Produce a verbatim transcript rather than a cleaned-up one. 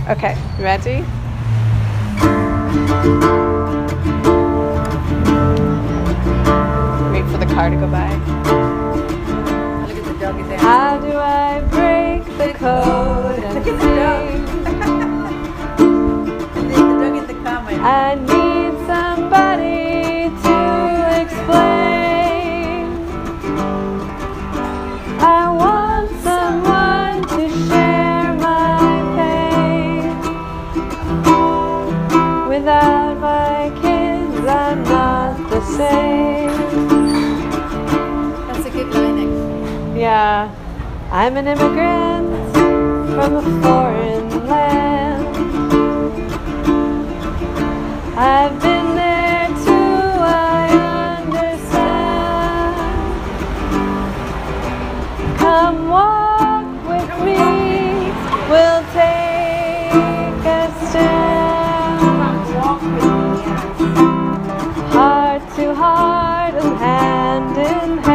Okay, ready? Wait for the car to go by. Look at the doggy there. How do I break the code and Look at the sing? Leave the dog in the car, my I need somebody to explain. I want someone to share my pain. Without my kids, I'm not the same. That's a good line, actually. Yeah, I'm an immigrant from a foreign land. I've been there too, I understand. Come walk with me, we'll take a stand. Walk with me. Heart to heart and hand in hand.